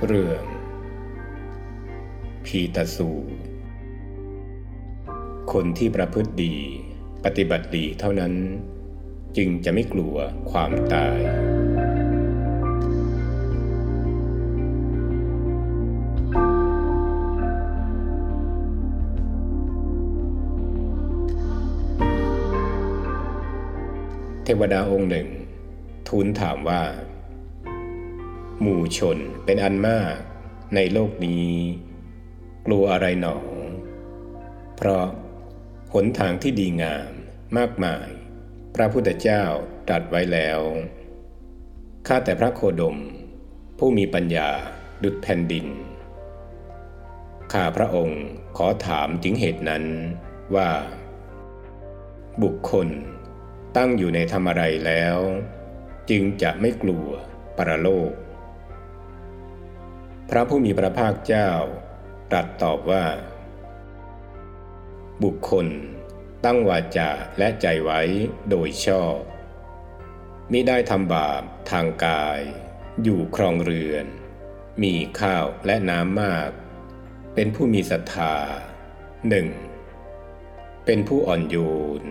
เรื่องพีตสูตรคนที่ประพฤติดีปฏิบัติดีเท่านั้นจึงจะไม่กลัวความตายเทวดาองค์หนึ่งทูลถามว่าหมู่ชนเป็นอันมากในโลกนี้กลัวอะไรหนอเพราะหนทางที่ดีงามมากมายพระพุทธเจ้าตรัสไว้แล้วข้าแต่พระโคดมผู้มีปัญญาดุจแผ่นดินข้าพระองค์ขอถามถึงเหตุนั้นว่าบุคคลตั้งอยู่ในธรรมอะไรแล้วจึงจะไม่กลัวปรโลกพระผู้มีพระภาคเจ้าตรัสตอบว่าบุคคลตั้งวาจาและใจไว้โดยชอบมิได้ทำบาปทางกายอยู่ครองเรือนมีข้าวและน้ำมากเป็นผู้มีศรัทธา 1. เป็นผู้อ่อนโยน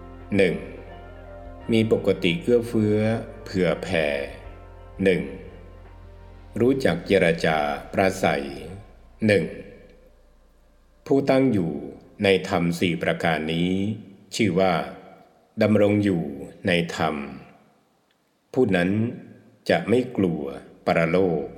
1. มีปกติเอื้อเฟื้อเผื่อแผ่ 1. รู้จักเจรจาปราศัย 1. ผู้ตั้งอยู่ในธรรมสี่ประการนี้ชื่อว่าดำรงอยู่ในธรรมผู้นั้นจะไม่กลัวปรโลก